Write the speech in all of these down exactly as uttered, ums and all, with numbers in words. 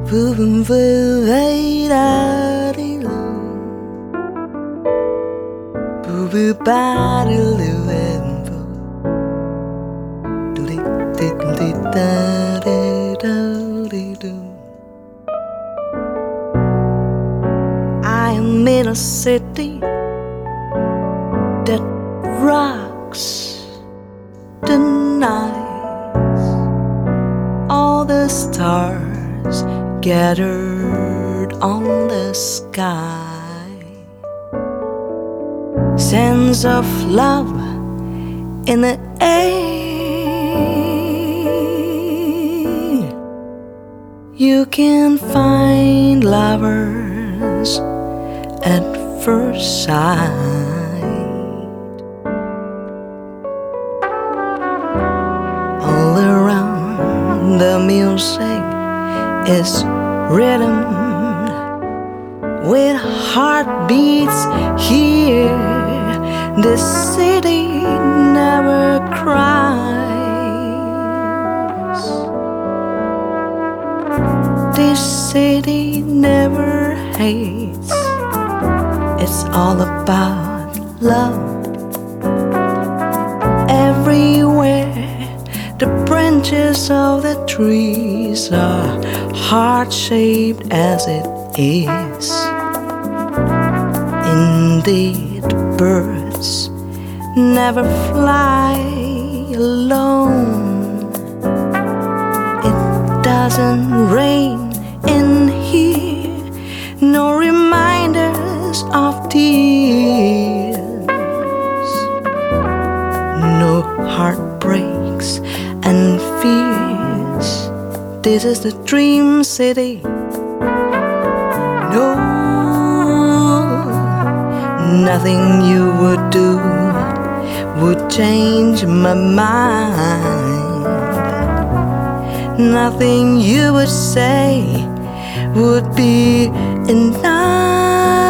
boom boom da da dee boo boo ba dee doo doo dee dee da dee da dee doo. I am in a city that rocks the night. All the stars gathered on the sky. Sense of love in the air. You can find lovers at first sight. All around the music is rhythm with heartbeats here. The city never cries. This city never hates. It's all about love. Everywhere the branches of the trees are heart-shaped as it is. Indeed, birds never fly alone. It doesn't rain in here, no reminders of tears, no heartbreaks and fears. This is the dream city. No, nothing you would do would change my mind. Nothing you would say would be enough.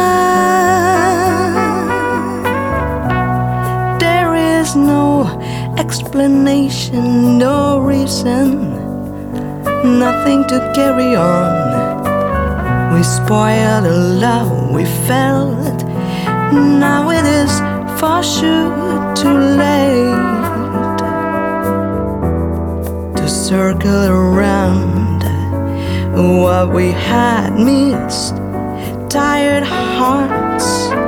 There is no explanation, no reason, nothing to carry on. We spoiled the love we felt. Now it is for sure too late to circle around what we had missed. Tired hearts,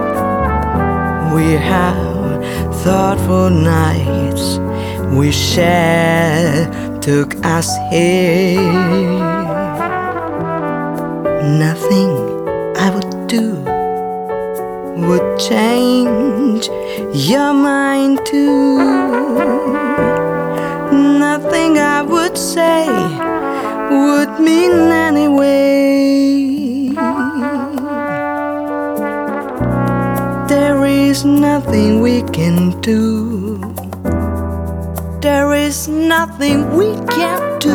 we have thoughtful nights we shared took us here. Nothing I would do would change your mind too. Nothing I would say would mean anyway. There is nothing we can do. There is nothing we can do.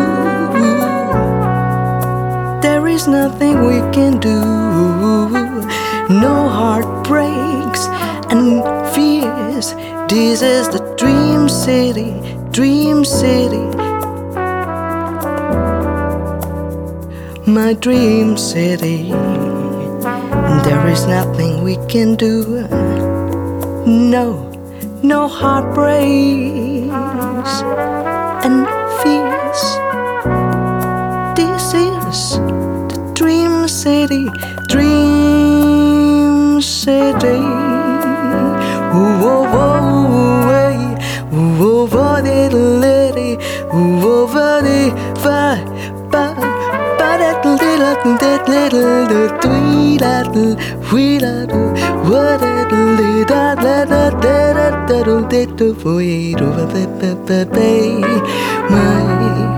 There is nothing we can do. No heartbreaks and fears. This is the dream city, dream city. My dream city. There is nothing we can do. No, no heartbreaks and fears. This is the dream city, dream city. Whoa, whoa, hey, whoa, whoa, little lady, whoa, whoa, ba, ba, ba, that little, that little, the three little, we little, what that little, that that that that that that that that that that that that that that my